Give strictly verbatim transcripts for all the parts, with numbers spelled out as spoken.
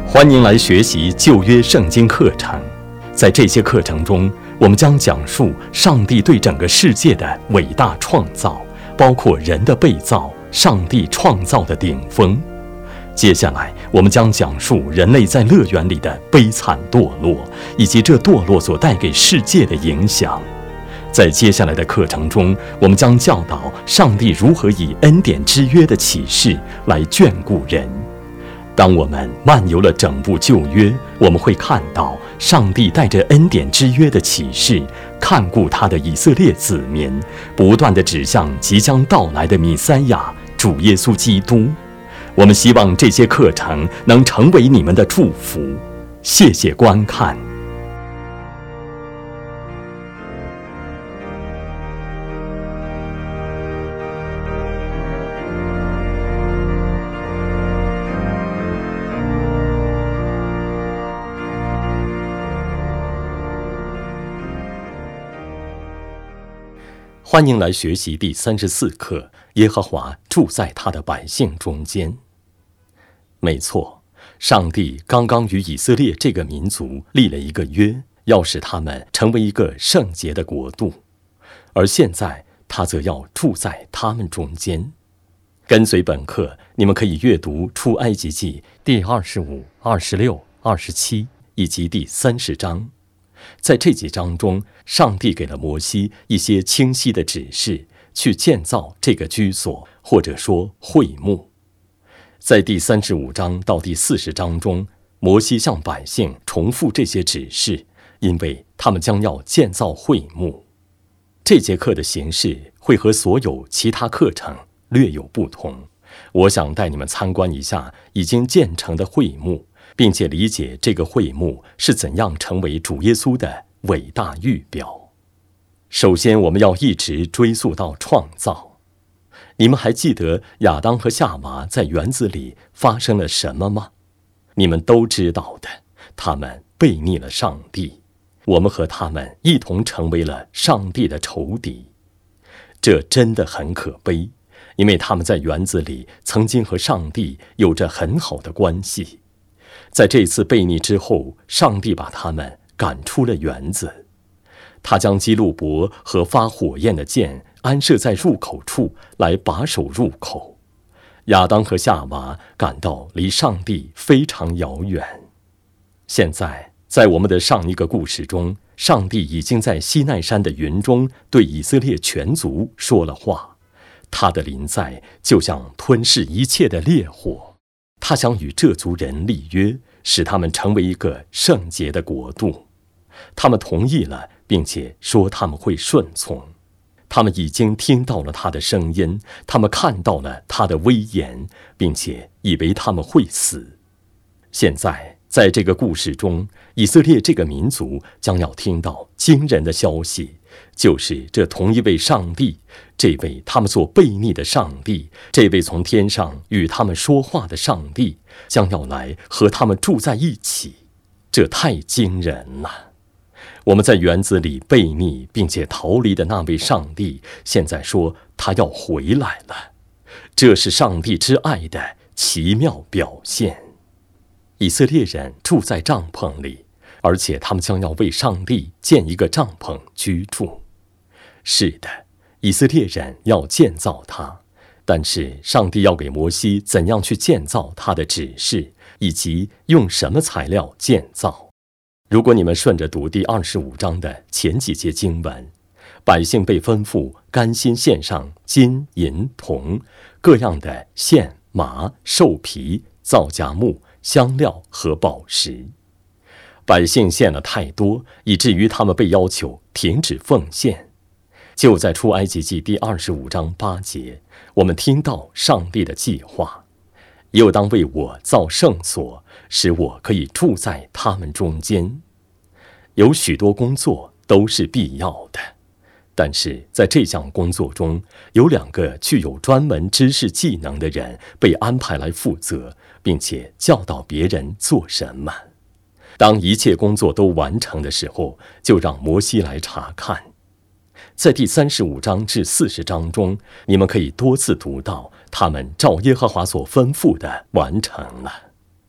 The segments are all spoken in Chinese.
欢迎来学习旧约圣经课程。在这些课程中，我们将讲述上帝对整个世界的伟大创造，包括人的被造，上帝创造的顶峰。接下来，我们将讲述人类在乐园里的悲惨堕落，以及这堕落所带给世界的影响。在接下来的课程中，我们将教导上帝如何以恩典之约的启示来眷顾人。当我们漫游了整部旧约，我们会看到上帝带着恩典之约的启示，看顾他的以色列子民，不断地指向即将到来的弥赛亚主耶稣基督。我们希望这些课程能成为你们的祝福。谢谢观看。欢迎来学习第三十四课，耶和华住在他的百姓中间。没错，上帝刚刚与以色列这个民族立了一个约，要使他们成为一个圣洁的国度，而现在他则要住在他们中间。跟随本课，你们可以阅读出埃及记第二十五、二十六、二十七以及第三十章。在这几章中，上帝给了摩西一些清晰的指示，去建造这个居所，或者说会幕。在第三十五章到第四十章中，摩西向百姓重复这些指示，因为他们将要建造会幕。这节课的形式会和所有其他课程略有不同。我想带你们参观一下已经建成的会幕，并且理解这个会幕是怎样成为主耶稣的伟大预表。首先，我们要一直追溯到创造。你们还记得亚当和夏娃在园子里发生了什么吗？你们都知道的，他们悖逆了上帝，我们和他们一同成为了上帝的仇敌。这真的很可悲，因为他们在园子里曾经和上帝有着很好的关系。在这次悖逆之后，上帝把他们赶出了园子。他将基路伯和发火焰的箭安设在入口处，来把守入口。亚当和夏娃感到离上帝非常遥远。现在，在我们的上一个故事中，上帝已经在西奈山的云中对以色列全族说了话。他的临在就像吞噬一切的烈火，他想与这族人立约，使他们成为一个圣洁的国度。他们同意了，并且说他们会顺从。他们已经听到了他的声音，他们看到了他的威严，并且以为他们会死。现在，在这个故事中，以色列这个民族将要听到惊人的消息，就是这同一位上帝，这位他们所悖逆的上帝，这位从天上与他们说话的上帝，将要来和他们住在一起。这太惊人了！我们在园子里悖逆并且逃离的那位上帝，现在说他要回来了。这是上帝之爱的奇妙表现。以色列人住在帐篷里，而且他们将要为上帝建一个帐篷居住。是的，以色列人要建造它，但是上帝要给摩西怎样去建造它的指示，以及用什么材料建造。如果你们顺着读第二十五章的前几节经文，百姓被吩咐甘心献上金银铜各样的线麻兽皮皂荚木香料和宝石。百姓献了太多，以至于他们被要求停止奉献。就在出埃及记第二十五章八节，我们听到上帝的计划：又当为我造圣所，使我可以住在他们中间。有许多工作都是必要的，但是在这项工作中，有两个具有专门知识技能的人被安排来负责，并且教导别人做什么。当一切工作都完成的时候，就让摩西来查看。在第三十五章至四十章中，你们可以多次读到他们照耶和华所吩咐的完成了。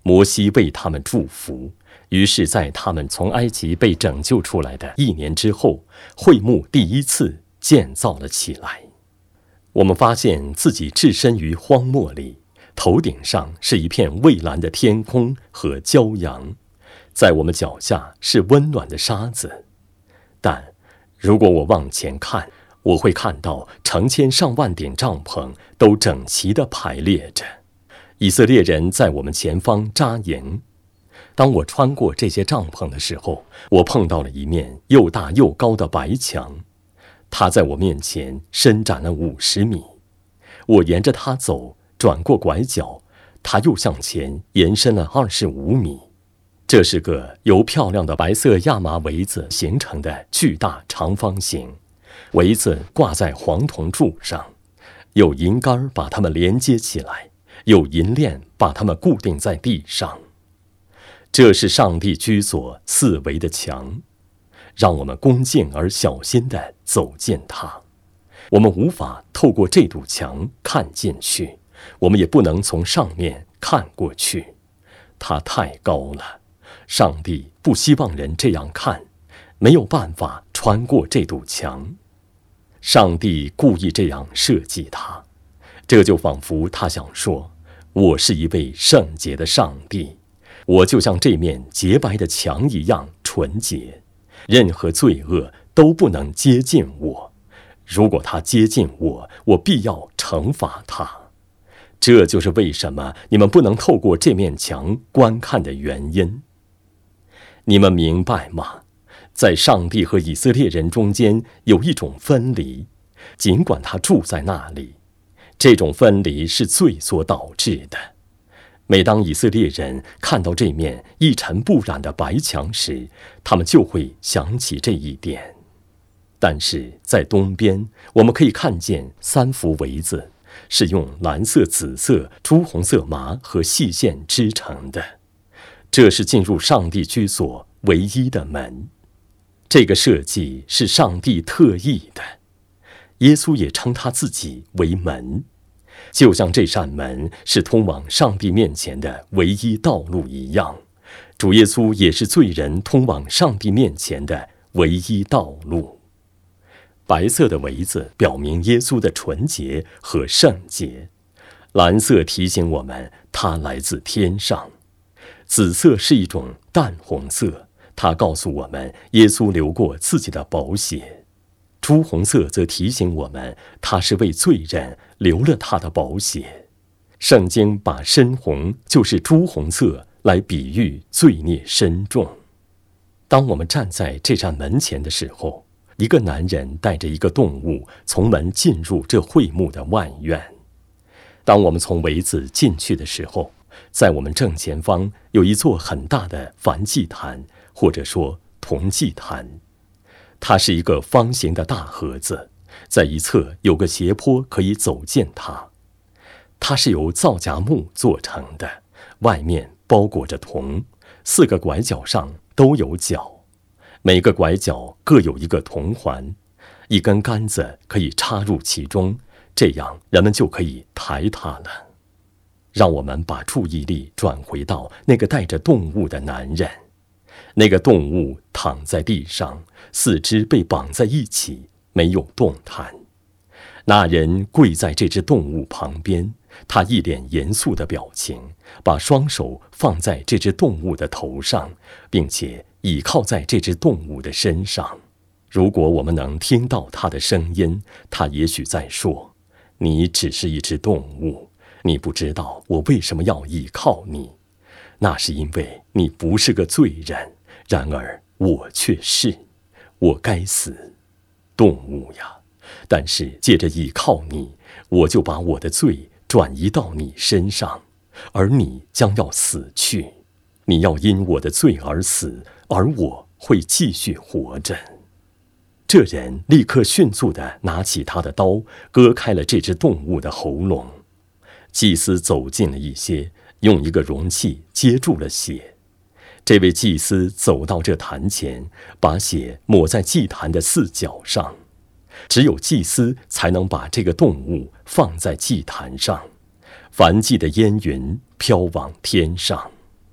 摩西为他们祝福。于是在他们从埃及被拯救出来的一年之后，会幕第一次建造了起来。我们发现自己置身于荒漠里，头顶上是一片蔚蓝的天空和骄阳，在我们脚下是温暖的沙子。但如果我往前看，我会看到成千上万顶帐篷都整齐地排列着，以色列人在我们前方扎营。当我穿过这些帐篷的时候，我碰到了一面又大又高的白墙，它在我面前伸展了五十米。我沿着它走，转过拐角，它又向前延伸了二十五米。这是个由漂亮的白色亚麻围子形成的巨大长方形，围子挂在黄铜柱上，有银杆把它们连接起来，有银链把它们固定在地上。这是上帝居所四围的墙，让我们恭敬而小心地走进它。我们无法透过这堵墙看进去，我们也不能从上面看过去，它太高了。上帝不希望人这样看，没有办法穿过这堵墙。上帝故意这样设计它，这就仿佛他想说，我是一位圣洁的上帝，我就像这面洁白的墙一样纯洁，任何罪恶都不能接近我。如果他接近我，我必要惩罚他。这就是为什么你们不能透过这面墙观看的原因。你们明白吗？在上帝和以色列人中间有一种分离，尽管他住在那里，这种分离是罪所导致的。每当以色列人看到这面一尘不染的白墙时，他们就会想起这一点。但是在东边，我们可以看见三幅围子，是用蓝色、紫色、朱红色麻和细线织成的。这是进入上帝居所唯一的门。这个设计是上帝特意的。耶稣也称他自己为门，就像这扇门是通往上帝面前的唯一道路一样，主耶稣也是罪人通往上帝面前的唯一道路。白色的围子表明耶稣的纯洁和圣洁，蓝色提醒我们他来自天上，紫色是一种淡红色，它告诉我们耶稣流过自己的宝血。朱红色则提醒我们他是为罪人流了他的宝血。圣经把深红就是朱红色来比喻罪孽深重。当我们站在这扇门前的时候，一个男人带着一个动物从门进入这会幕的外院。当我们从围子进去的时候，在我们正前方有一座很大的燔祭坛，或者说铜祭坛。它是一个方形的大盒子，在一侧有个斜坡可以走进它。它是由皂荚木做成的，外面包裹着铜，四个拐角上都有角，每个拐角各有一个铜环，一根杆子可以插入其中，这样人们就可以抬它了。让我们把注意力转回到那个带着动物的男人。那个动物躺在地上，四肢被绑在一起，没有动弹。那人跪在这只动物旁边，他一脸严肃的表情，把双手放在这只动物的头上，并且倚靠在这只动物的身上。如果我们能听到他的声音，他也许在说：你只是一只动物，你不知道我为什么要倚靠你，那是因为你不是个罪人，然而我却是，我该死，动物呀！但是借着倚靠你，我就把我的罪转移到你身上，而你将要死去，你要因我的罪而死，而我会继续活着。这人立刻迅速地拿起他的刀，割开了这只动物的喉咙。祭司走近了一些，用一个容器接住了血。这位祭司走到这坛前，把血抹在祭坛的四角上。只有祭司才能把这个动物放在祭坛上。燔祭的烟云飘往天上。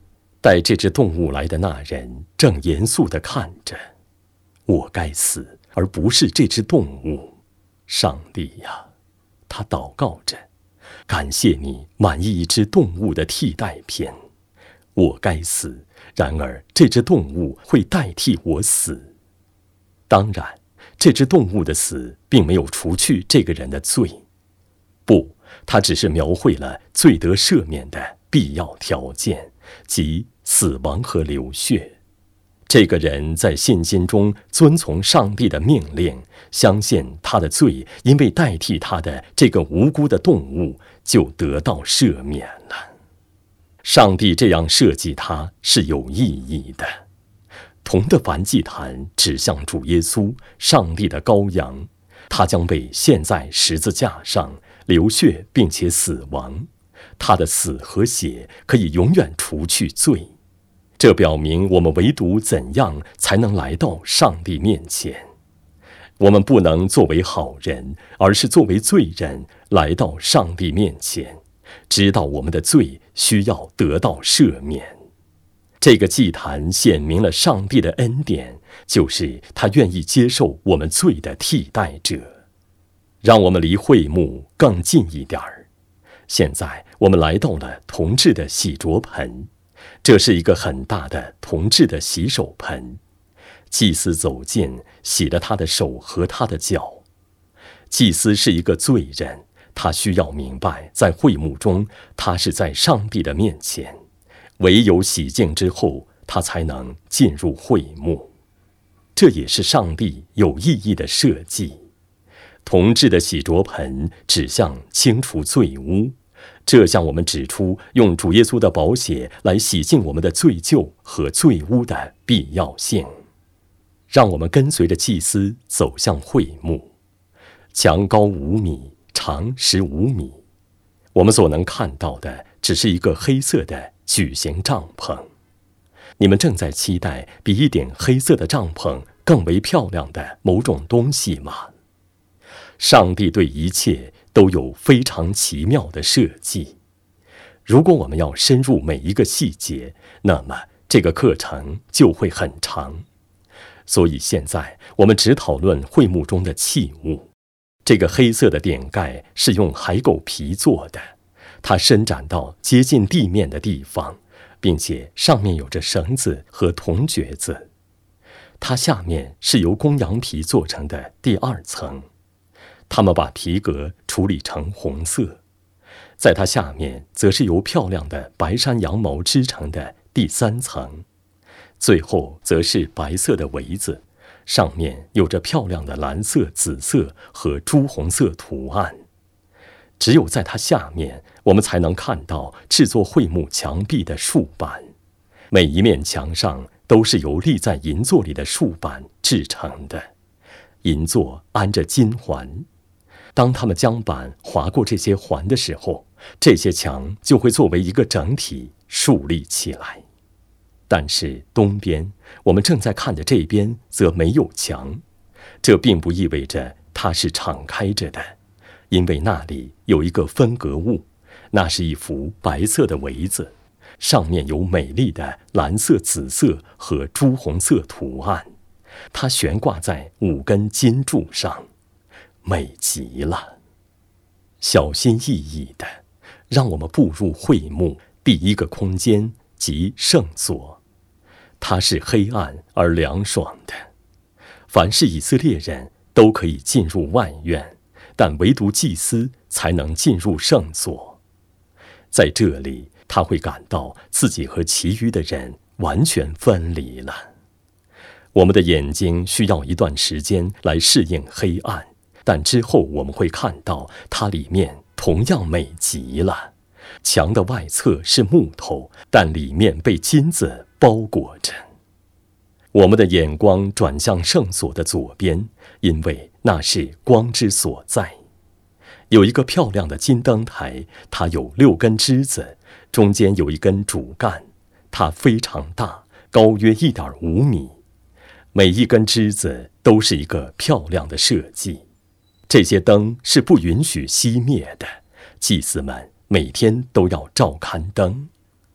带这只动物来的那人正严肃地看着，我该死，而不是这只动物。上帝呀，他祷告着，感谢你满意一只动物的替代品。我该死，然而这只动物会代替我死。当然，这只动物的死并没有除去这个人的罪，不，它只是描绘了罪得赦免的必要条件，即死亡和流血。这个人在信心中遵从上帝的命令，相信他的罪因为代替他的这个无辜的动物就得到赦免了。上帝这样设计他是有意义的。铜的燔祭坛指向主耶稣，上帝的羔羊，他将被献在十字架上，流血并且死亡。他的死和血可以永远除去罪。这表明我们唯独怎样才能来到上帝面前。我们不能作为好人，而是作为罪人来到上帝面前，知道我们的罪需要得到赦免。这个祭坛显明了上帝的恩典，就是他愿意接受我们罪的替代者。让我们离会幕更近一点儿。现在我们来到了铜制的洗濯盆，这是一个很大的铜制的洗手盆。祭司走近，洗了他的手和他的脚。祭司是一个罪人，他需要明白，在会幕中，他是在上帝的面前。唯有洗净之后，他才能进入会幕。这也是上帝有意义的设计。铜制的洗濯盆指向清除罪污，这向我们指出用主耶稣的宝血来洗净我们的罪疚和罪污的必要性。让我们跟随着祭司走向会幕。墙高五米，长十五米。我们所能看到的只是一个黑色的矩形帐篷。你们正在期待比一顶黑色的帐篷更为漂亮的某种东西吗？上帝对一切都有非常奇妙的设计。如果我们要深入每一个细节，那么这个课程就会很长。所以现在我们只讨论会幕中的器物。这个黑色的顶盖是用海狗皮做的，它伸展到接近地面的地方，并且上面有着绳子和铜橛子。它下面是由公羊皮做成的第二层，他们把皮革处理成红色。在它下面则是由漂亮的白山羊毛织成的第三层，最后则是白色的围子，上面有着漂亮的蓝色、紫色和朱红色图案。只有在它下面，我们才能看到制作会幕墙壁的竖板。每一面墙上都是由立在银座里的竖板制成的，银座安着金环。当他们将板划过这些环的时候，这些墙就会作为一个整体竖立起来。但是东边，我们正在看的这边则没有墙，这并不意味着它是敞开着的，因为那里有一个分隔物，那是一幅白色的围子，上面有美丽的蓝色、紫色和朱红色图案，它悬挂在五根金柱上，美极了。小心翼翼的，让我们步入会幕第一个空间，即圣所。它是黑暗而凉爽的，凡是以色列人都可以进入外院，但唯独祭司才能进入圣所。在这里，他会感到自己和其余的人完全分离了。我们的眼睛需要一段时间来适应黑暗，但之后我们会看到它里面同样美极了。墙的外侧是木头，但里面被金子包裹着。我们的眼光转向圣所的左边，因为那是光之所在。有一个漂亮的金灯台，它有六根枝子，中间有一根主干，它非常大，高约 一点五米。每一根枝子都是一个漂亮的设计。这些灯是不允许熄灭的，祭司们每天都要照看灯。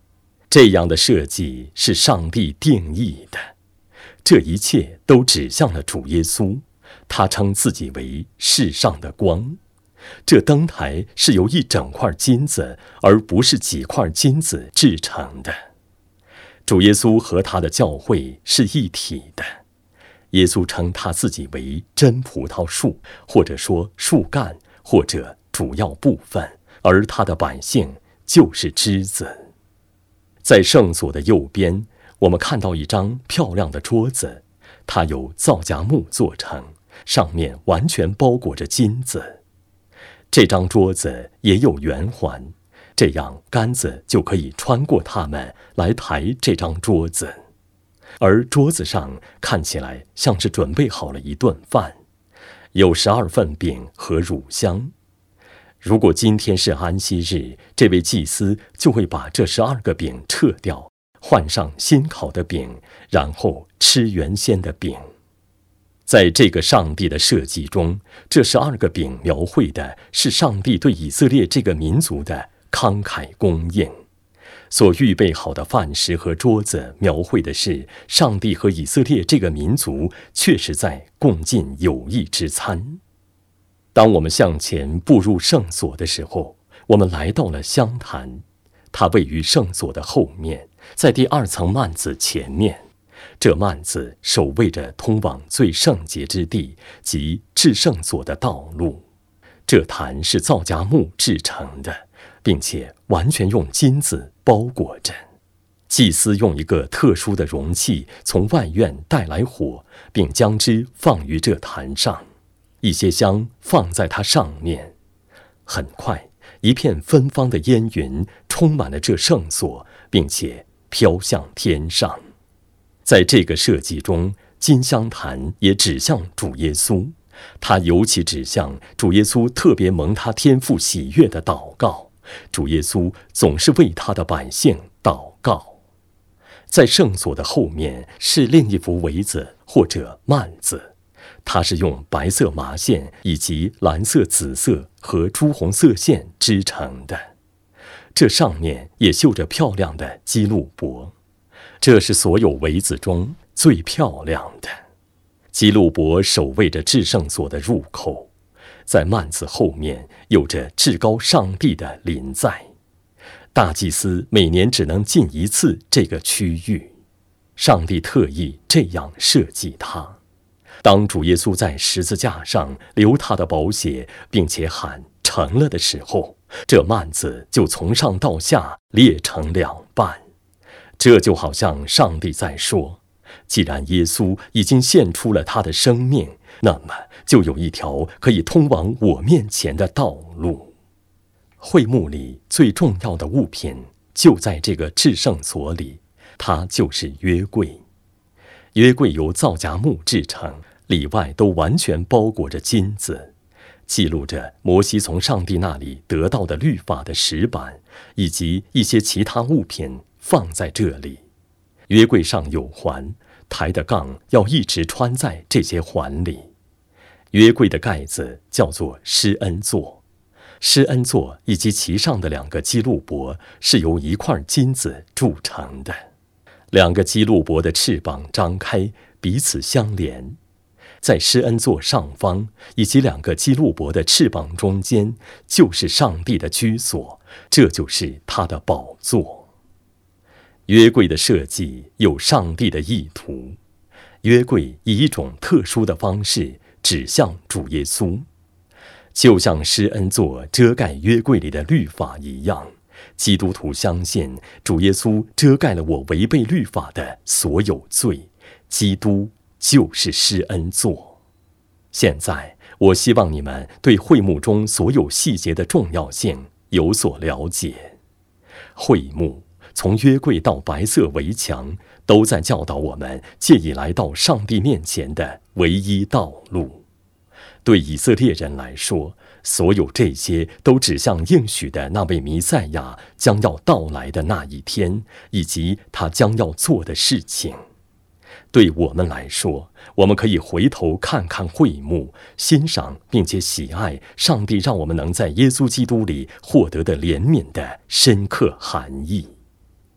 这样的设计是上帝定义的，这一切都指向了主耶稣，他称自己为世上的光。这灯台是由一整块金子，而不是几块金子制成的。主耶稣和他的教会是一体的。耶稣称他自己为真葡萄树，或者说树干，或者主要部分，而他的百姓就是枝子。在圣所的右边，我们看到一张漂亮的桌子，它由皂荚木做成，上面完全包裹着金子。这张桌子也有圆环，这样杆子就可以穿过它们来抬这张桌子。而桌子上看起来像是准备好了一顿饭，有十二份饼和乳香。如果今天是安息日，这位祭司就会把这十二个饼撤掉，换上新烤的饼，然后吃原先的饼。在这个上帝的设计中，这十二个饼描绘的是上帝对以色列这个民族的慷慨供应。所预备好的饭食和桌子描绘的是上帝和以色列这个民族确实在共进有益之餐。当我们向前步入圣所的时候，我们来到了香坛，它位于圣所的后面，在第二层幔子前面。这幔子守卫着通往最圣洁之地及至圣所的道路。这坛是皂荚木制成的，并且完全用金子包裹着。祭司用一个特殊的容器从外院带来火，并将之放于这坛上，一些香放在它上面。很快，一片芬芳的烟云充满了这圣所，并且飘向天上。在这个设计中，金香坛也指向主耶稣，它尤其指向主耶稣特别蒙他天父喜悦的祷告。主耶稣总是为他的百姓祷告。在圣所的后面是另一幅围子或者幔子，它是用白色麻线以及蓝色、紫色和朱红色线织成的，这上面也绣着漂亮的基路伯。这是所有围子中最漂亮的。基路伯守卫着至圣所的入口，在幔子后面有着至高上帝的临在。大祭司每年只能进一次这个区域，上帝特意这样设计它。当主耶稣在十字架上流他的宝血，并且喊成了的时候，这幔子就从上到下裂成两半。这就好像上帝在说，既然耶稣已经献出了他的生命，那么就有一条可以通往我面前的道路。会幕里最重要的物品就在这个至圣所里，它就是约柜。约柜由皂荚木制成，里外都完全包裹着金子，记录着摩西从上帝那里得到的律法的石板，以及一些其他物品放在这里。约柜上有环，抬的杠要一直穿在这些环里。约柜的盖子叫做施恩座，施恩座以及其上的两个基路伯是由一块金子铸成的。两个基路伯的翅膀张开，彼此相连。在施恩座上方以及两个基路伯的翅膀中间，就是上帝的居所，这就是他的宝座。约柜的设计有上帝的意图，约柜以一种特殊的方式指向主耶稣，就像施恩座遮盖约柜里的律法一样。基督徒相信主耶稣遮盖了我违背律法的所有罪，基督就是施恩座。现在我希望你们对会幕中所有细节的重要性有所了解。会幕从约柜到白色围墙，都在教导我们借以来到上帝面前的唯一道路。对以色列人来说，所有这些都指向应许的那位弥赛亚将要到来的那一天，以及他将要做的事情。对我们来说，我们可以回头看看会幕，欣赏并且喜爱上帝让我们能在耶稣基督里获得的怜悯的深刻含义。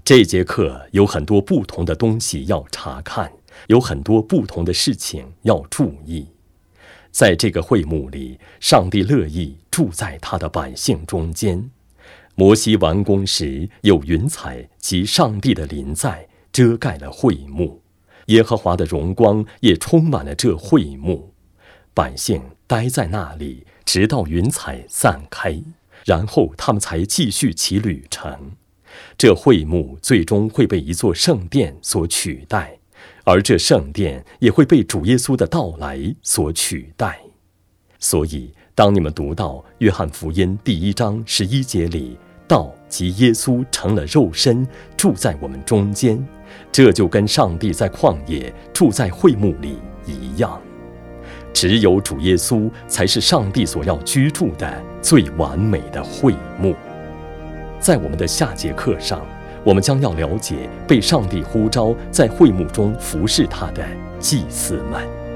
这节课有很多不同的东西要查看，有很多不同的事情要注意。在这个会幕里，上帝乐意住在他的百姓中间。摩西完工时，有云彩及上帝的临在遮盖了会幕，耶和华的荣光也充满了这会幕。百姓待在那里，直到云彩散开，然后他们才继续其旅程。这会幕最终会被一座圣殿所取代，而这圣殿也会被主耶稣的到来所取代。所以当你们读到约翰福音第一章十一节里，道即耶稣成了肉身，住在我们中间，这就跟上帝在旷野住在会幕里一样。只有主耶稣才是上帝所要居住的最完美的会幕。在我们的下节课上，我们将要了解被上帝呼召在会幕中服侍他的祭司们。